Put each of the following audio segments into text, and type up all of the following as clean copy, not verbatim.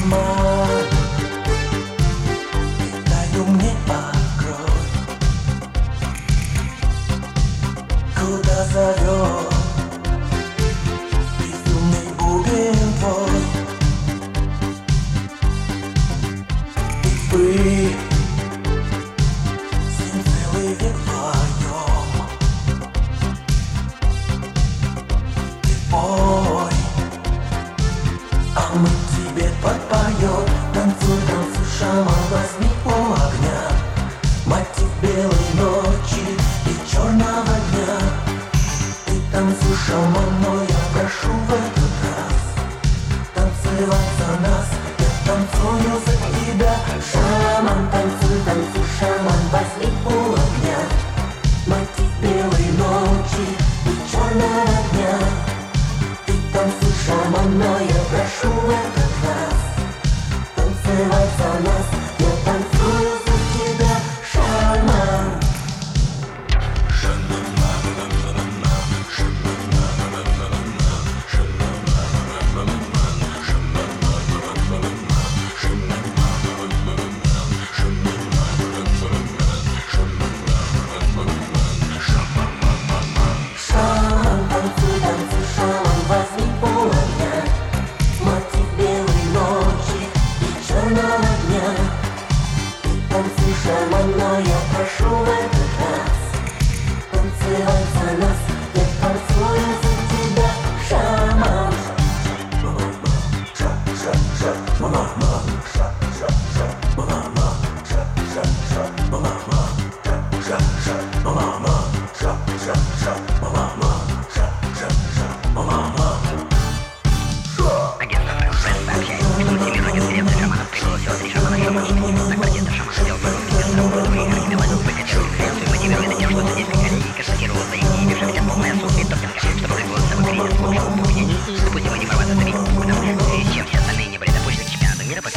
шаман, и тайну мне открой, куда зовет безумный бубен твой. И вы с ним целый век вдвоем. Ты пой, а мы тебе подпоем. Танцуй, танцуй, шаман, возьми у огня мотив белой ночи и черного дня. Ты танцуй, шаман, но я прошу в этот раз танцевать за нас. Я танцую за тебя, шаман. Танцуй, танцуй, шаман, возьми у огня мотив белой ночи и черного дня. Ты танцуй, шаман, но я прошу в этот раз танцевать за нас. Я танцую за тебя, шаман. Шаман, танцуй, танцуй, шаман, возьми у огня мотив белой ночи и черного дня. Ты танцуй, шаман, но я прошу в этот раз танцевать за нас. Я танцую за тебя, шаман. Чем все остальные не были допущены к чемпионату мира по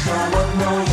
все в одной